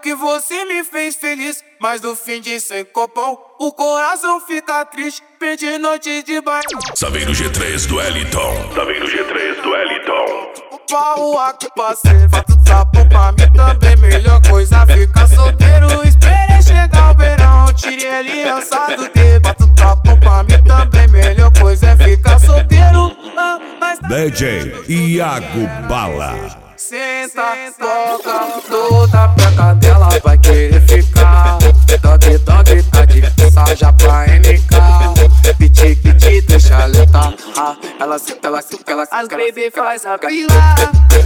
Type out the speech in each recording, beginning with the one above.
que você me fez feliz, mas no fim de sem copão o coração fica triste. Perdi noite de baile. Saveiro G3 do Eliton. Saveiro G3 do Eliton. Pau aqui parceiro, fato sapo pra mim também. Melhor coisa ficar solteiro. Esperei chegar o verão, tirei aliança do dedo. Fato sapo pra mim também. Melhor coisa é ficar solteiro. DJ Iago Bala. Senta, toca, toda peca dela vai querer ficar. Dog, dog, tá difícil já pra NK. Piti, piti, deixa ela tá. Ela senta, ela senta, ela senta. As baby faz a fila.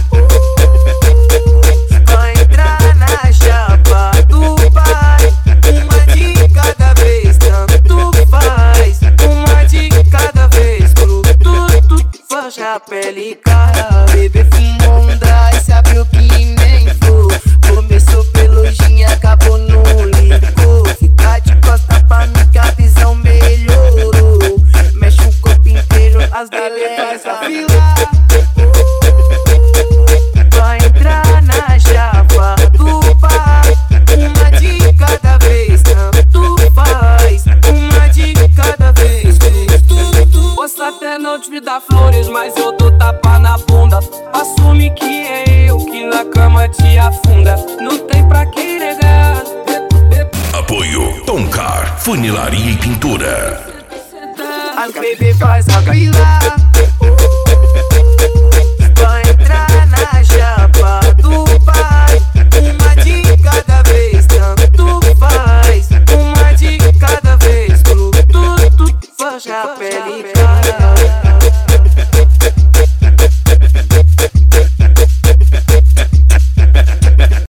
Vai entrar na chapa do pai. Uma de cada vez, tanto faz. Uma de cada vez, tudo faz a pele cara. Bebê fumou um dry, se abriu que nem flor. Começou pelojinha, acabou no licor. Fica de costa pra mim que a visão melhorou. Mexe o corpo inteiro, as belezas a fila. Vai entrar na chapa do pai. Uma de cada vez, tanto faz. Uma de cada vez, posso até não te dar flores, mas eu dou tapa na bunda. Assume que é eu que na cama te afunda. Não tem pra que negar. Apoio Toncar, funilaria e pintura. As baby faz a fila.